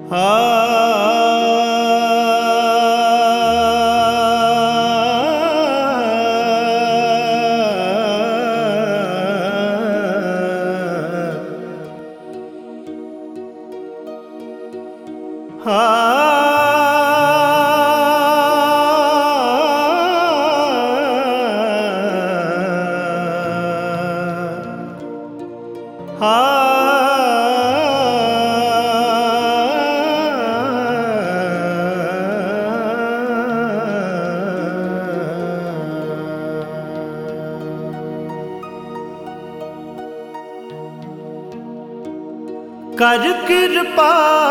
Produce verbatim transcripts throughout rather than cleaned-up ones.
कर कृपा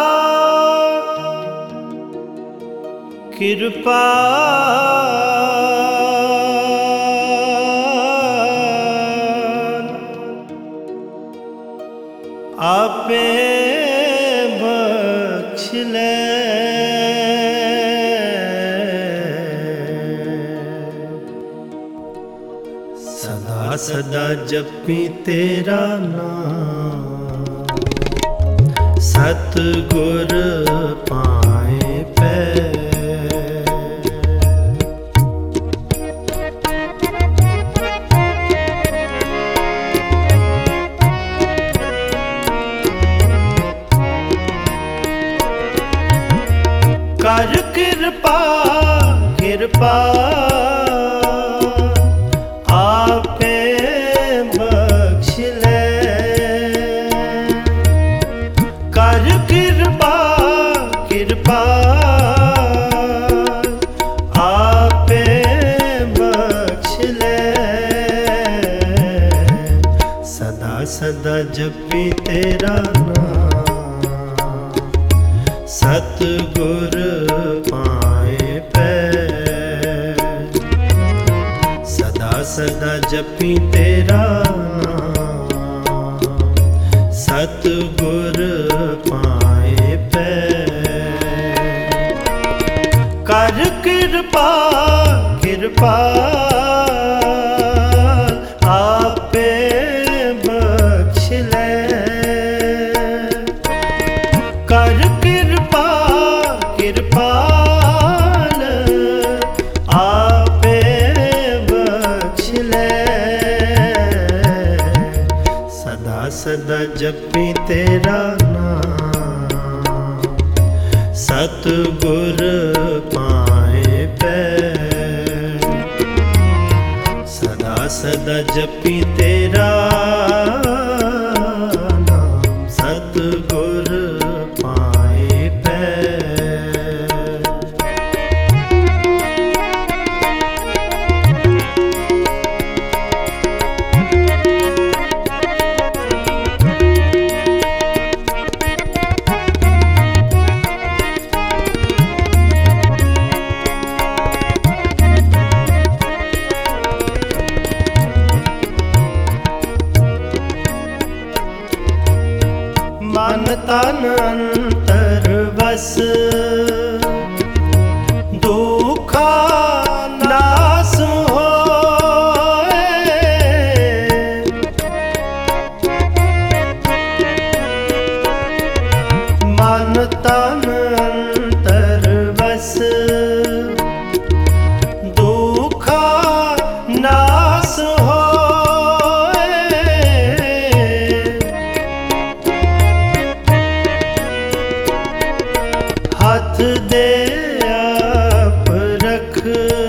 कृपा आपे बख्श ले सदा सदा जपी तेरा नाम सतगुर पाए पै कर कृपा कृपा आपे बख्श ले कर कृपा कृपा आपे बख्श ले सदा सदा जपी तेरा नाम सतगुर पाए पै सदा सदा जपी तेरा नाम सतगुर पाए पै कर कृपा कृपा आपे बख्श ले कर कृपा कृपाल आपे बख्श ले सदा सदा जपी तेरा नाम सतगुर पाए पै सदा सदा जपी तेरा नाम सतगुर पाए पै मन तन अंतर वस दुखा नास होए मन तन अंतर वस दुखा नास हो हाथ दे आप रख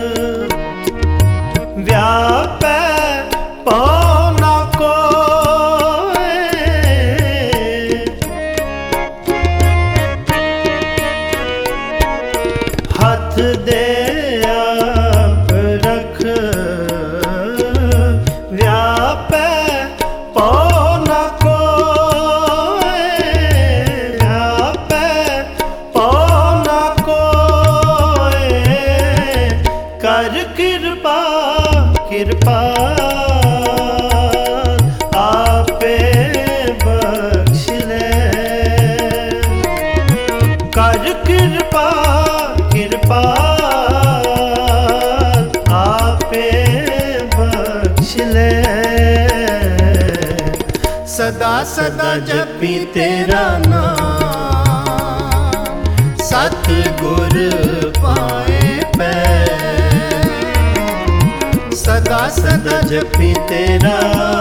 व्यापै पौना को हाथ दे आप रख व्यापै पौना को कर कृपा कृपा आपे बख्श ले कर कृपा कृपा आपे बख्श ले सदा सदा जपी तेरा नाम सतगुर पाए पैर। सदा सदा जपी तेरा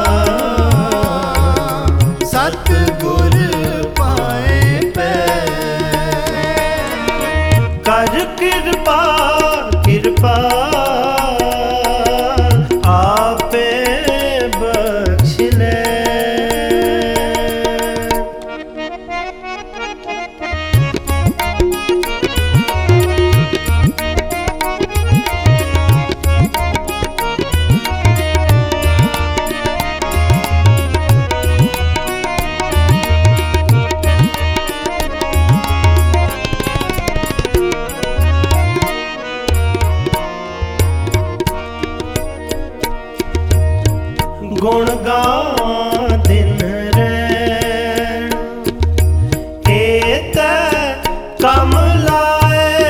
सतगुर पाए पैर। कर कृपा कृपा आपे बख्श ले। गुण गावां दिन रैण एत कम लाए।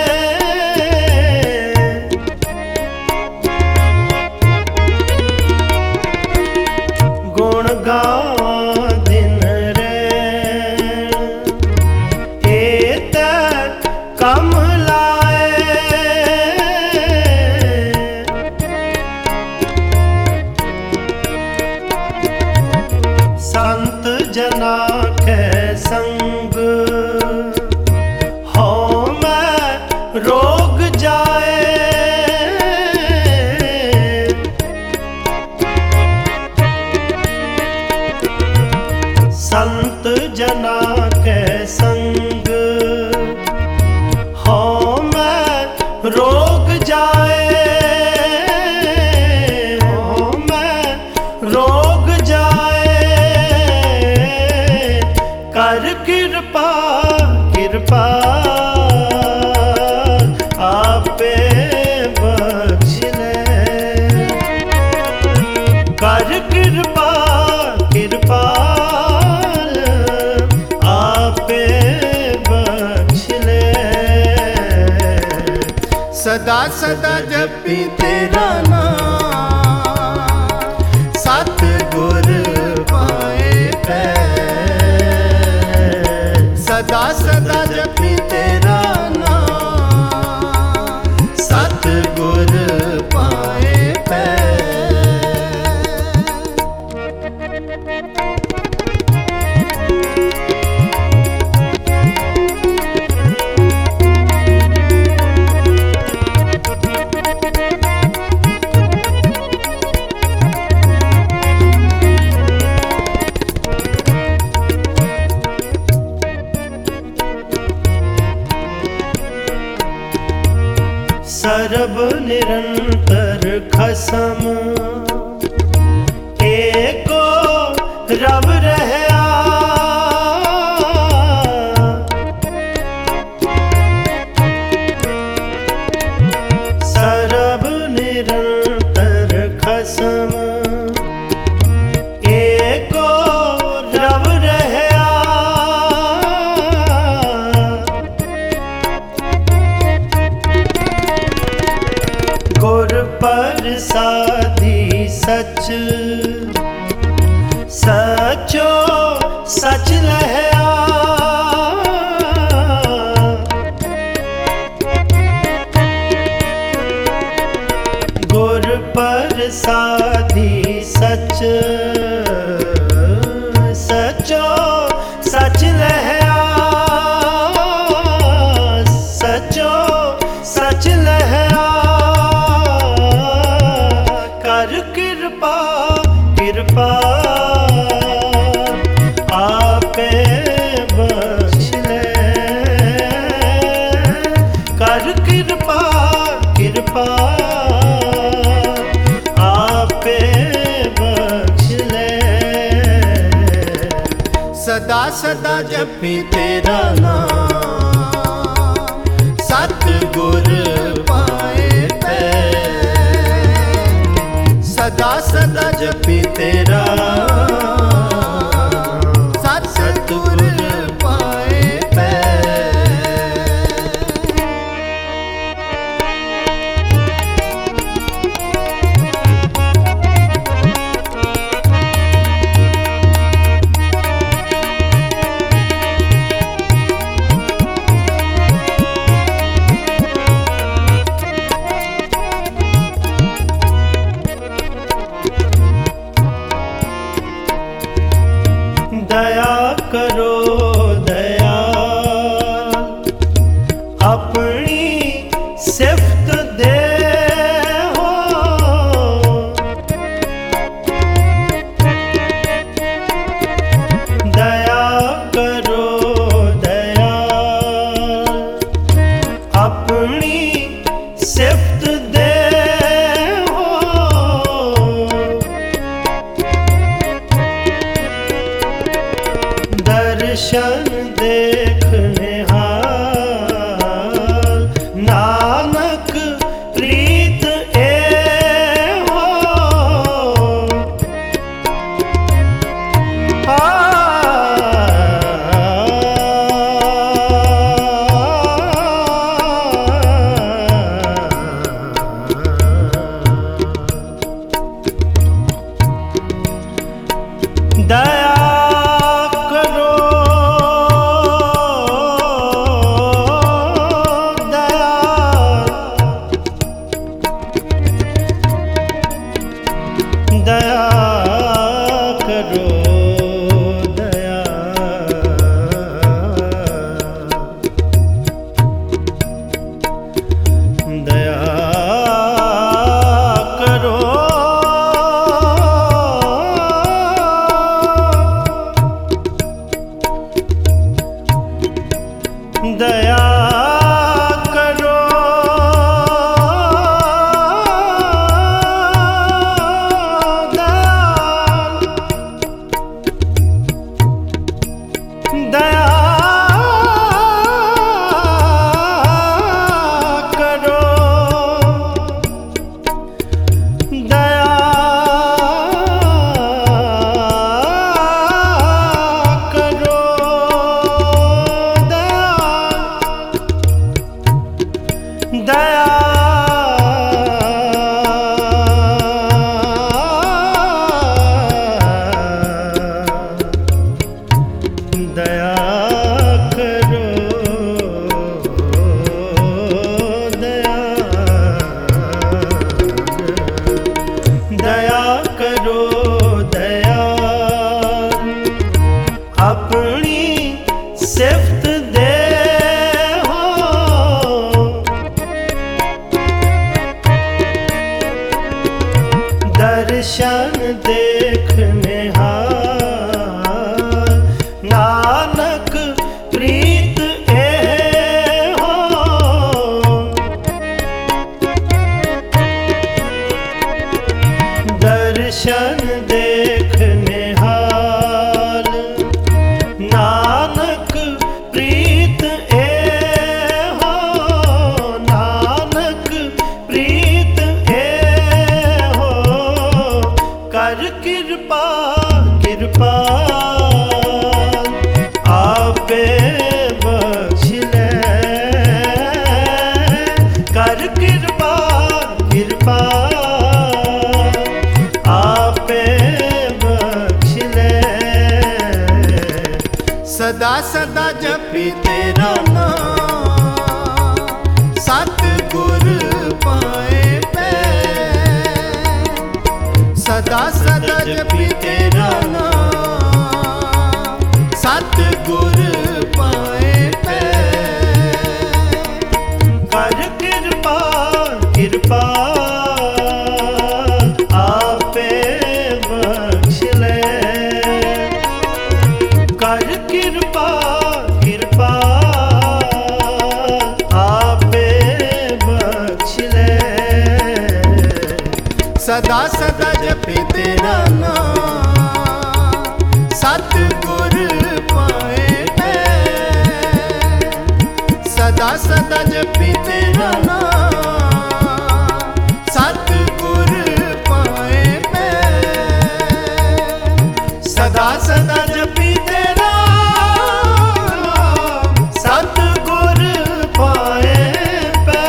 गुण गावां दिन रैण एत कम जना के संग हो मैं रोग जाए। संत जना के संग हो मैं रोग जाए। हो मैं रोग जाए। कर कृपा कृपा आपे बख्श ले। कर कृपा कृपा आपे बख्श ले। सदा सदा जपी तेरा नाम सतगुर पाए पैर। सदा सदा जपी तेरा नाम सतगुर पाए पैर। सरब निरंतर खसम एको रब रहया। सरब निरंतर खसम एको रब रहया। गुर प्रसादी सच सचो सच लहया। गुर प्रसादी सच सचो सच लहया। सचो सच लहया। कर कृपा कृपा आपे बख्श ले। कर कृपा कृपा आपे बख्श ले। सदा सदा जपी तेरा नाम सतगुर पाए पैर। सदा सदा जपी तेरा सतगुर पाए पैर। दया करो दयाल, अपनी सिफ्त दे हो। दया करो दयाल, अपनी सिफ्त दे हो। दर्शन देखने हाल, नानक प्रीत ए हो। आ दया करो दयाल, दया करो दयाल, दया करो दया करो दयाल, दया करो दया करो दया दया करो दया, दया करो दयाल, अपनी सिफ्त दे हो। दर्शन देखने हाल, नानक प्रीत ए हो। दर्शन देखने हाल, नानक प्रीत ए हो। नानक प्रीत ए हो। कर कृपा कृपा आपे बख्श ले। कर कृपा कृपा आपे बख्श ले। सदा सदा जपी तेरा नाम, सतगुर पाए पै। सदा सदा जपी तेरा नाम, सतगुर पाए पै। कर कृपा कृपा आपे बख्श ले। कर कृपा कृपा आपे बख्श ले। सदा सदा जपी तेरा नाम, सतगुर पाए पै। सदा सदा जपी तेरा नाम, सतगुर पाए पै। सदा सदा जपी तेरा नाम, सतगुर पाए पै।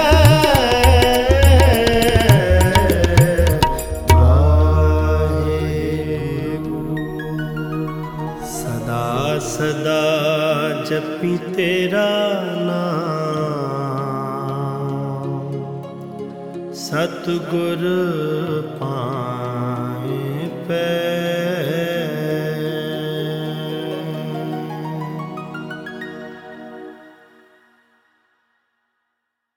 सदा सदा जपी तेरा नाम, सतगुर पाए पै।